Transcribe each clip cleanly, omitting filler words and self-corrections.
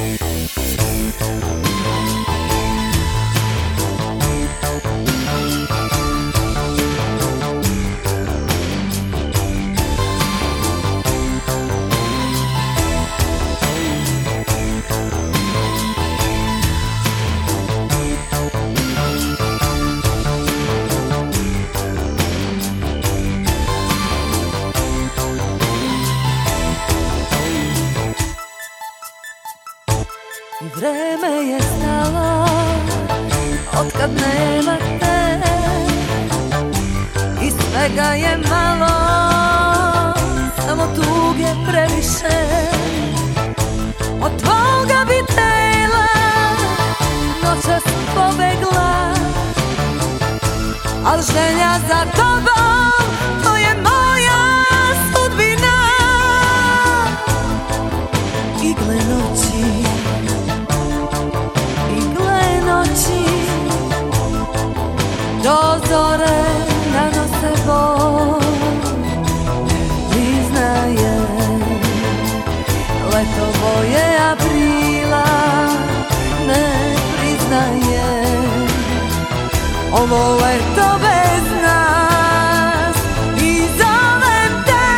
I vreme je stalo otkad nema te i svega je malo, samo tuge previše. Od tvoga bi tela noćas pobegla, al želja za tobom, to je moja sudbina. Igle noći, do zore nanose bol. Priznajem, letovo je aprila, ne priznajem ovo leto bez nas. I zovem te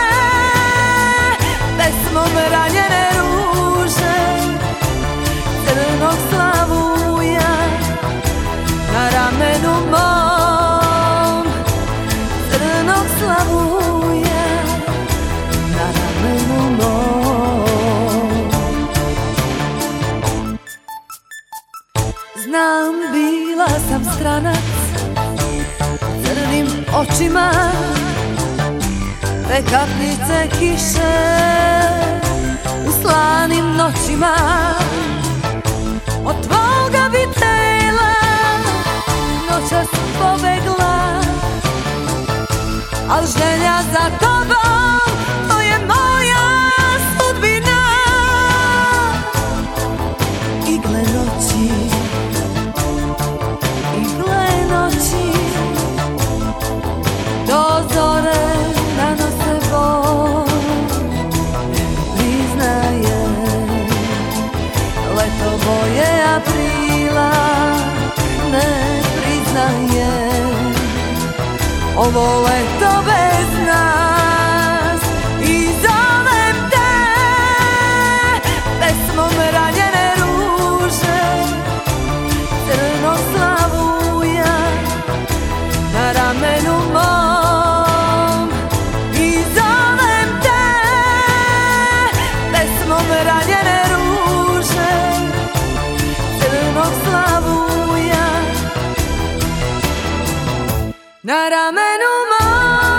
pesmom ranjene ruže, crnog slavuja na ramenu mom, crnog slavuja na ramenu mom. Znam, bila sam stranac, crnim očima, prekapnice kiše u slanim noćima. Od tvoga bi tela noćas pobegla, al želja za tobom, to je moja sudbina. Igle noći, do zore nanose bol. Priznajem, letovo je aprila, ne priznajem ovo leto bez nas. I zovem te pesmom ranjene ruže, crnog slavuja na ramenu mom. I zovem te pesmom ranjene ruže, crnog slavuja na ramenu mom.